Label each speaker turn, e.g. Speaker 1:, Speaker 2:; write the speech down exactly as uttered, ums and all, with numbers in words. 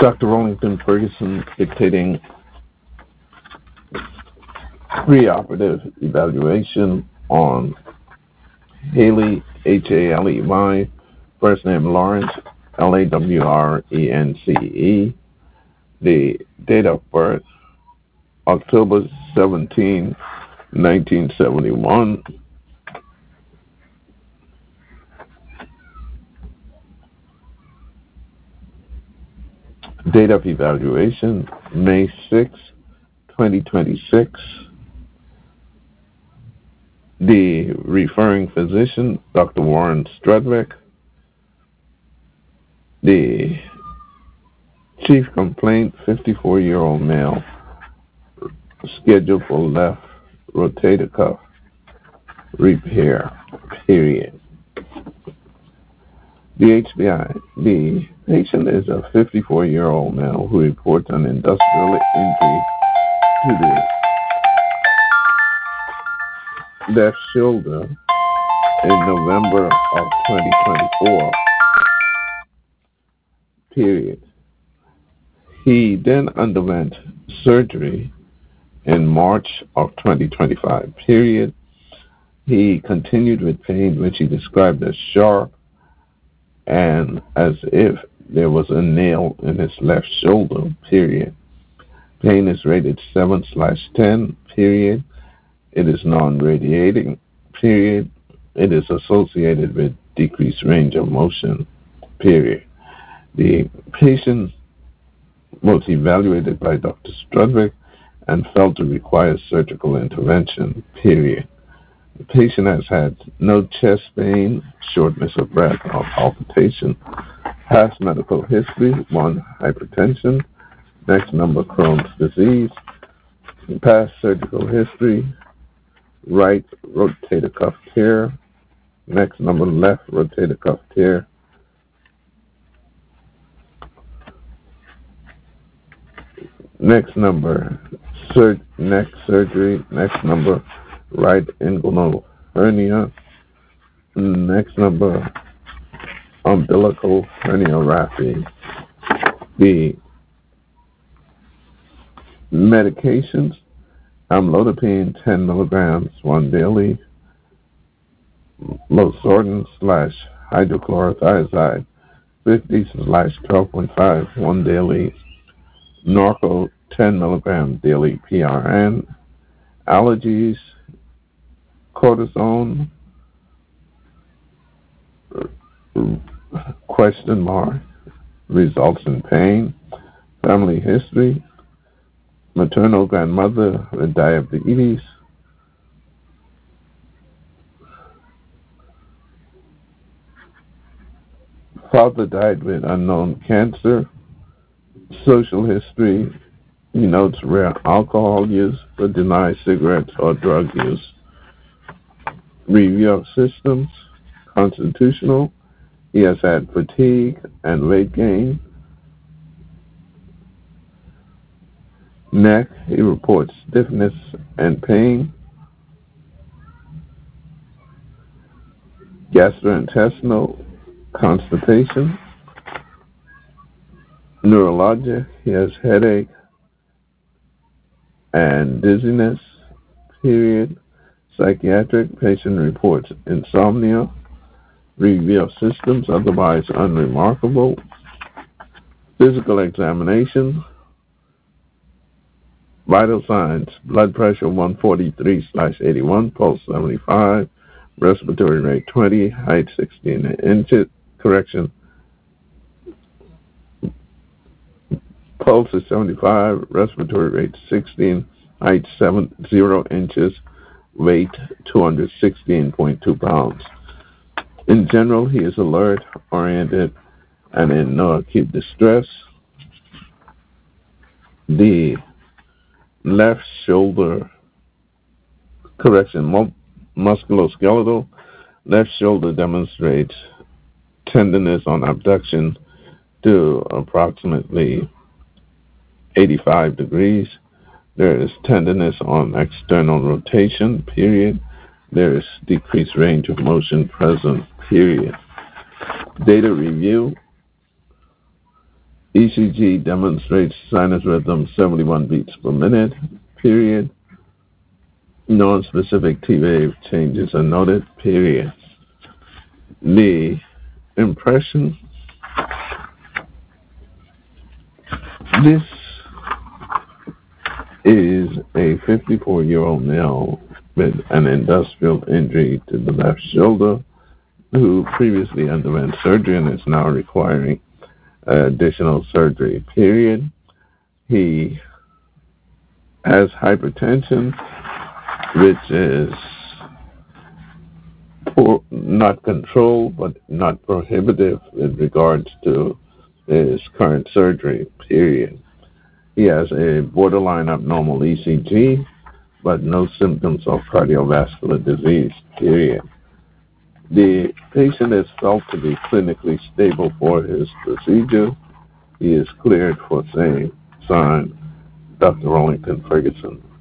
Speaker 1: Doctor Rollington Ferguson dictating preoperative evaluation on Haley, H A L E Y, first name Lawrence, L A W R E N C E. The date of birth, October seventeenth, nineteen seventy-one. Date of evaluation, May sixth, twenty twenty-six. The referring physician, Doctor Warren Strudwick. The chief complaint, fifty-four-year-old male, scheduled for left rotator cuff repair, period. The H B I. The patient is a fifty-four-year-old male who reports an industrial injury to the left shoulder in November of twenty twenty-four, period. He then underwent surgery in March of twenty twenty-five, period. He continued with pain, which he described as sharp and as if there was a nail in his left shoulder, period. Pain is rated seven slash ten, period. It is non-radiating, period. It is associated with decreased range of motion, period. The patient was evaluated by Doctor Strudwick and felt to require surgical intervention, period. The patient has had no chest pain, shortness of breath, or palpitation. Past medical history, one, hypertension. Next number, Crohn's disease. Past surgical history, right rotator cuff tear. Next number, left rotator cuff tear. Next number, sur- neck surgery. Next number, right inguinal hernia. Next number, umbilical herniorrhaphy. The medications, amlodipine ten milligrams, one daily. Losartan slash hydrochlorothiazide, fifty slash twelve point five, one daily. Norco ten milligram daily P R N. Allergies, cortisone, question mark, results in pain. Family history, maternal grandmother with diabetes. Father died with unknown cancer. Social history, he notes rare alcohol use but denies cigarettes or drug use. Review of systems, constitutional, he has had fatigue and weight gain. Neck, he reports stiffness and pain. Gastrointestinal, constipation. Neurologic, he has headache and dizziness, period. Psychiatric, patient reports insomnia. Review of systems, otherwise unremarkable. Physical examination. Vital signs, blood pressure one forty-three slash eighty-one, pulse seventy-five, respiratory rate twenty, height sixteen inches, correction, pulse is seventy-five, respiratory rate sixteen, height seven, zero inches, weight two hundred sixteen point two pounds. In general, he is alert, oriented, and in no acute distress. The left shoulder, correction, mu- musculoskeletal, left shoulder demonstrates tenderness on abduction to approximately eighty-five degrees. There is tenderness on external rotation, period. There is decreased range of motion present, period. Data review. E C G demonstrates sinus rhythm seventy-one beats per minute, period. Non-specific T-wave changes are noted, period. The impression, this is a fifty-four-year-old male with an industrial injury to the left shoulder who previously underwent surgery and is now requiring additional surgery, period. He has hypertension, which is poor, not controlled but not prohibitive with regards to his current surgery, period. He has a borderline abnormal E C G, but no symptoms of cardiovascular disease, period. The patient is felt to be clinically stable for his procedure. He is cleared for same. Signed, Doctor Rollington Ferguson.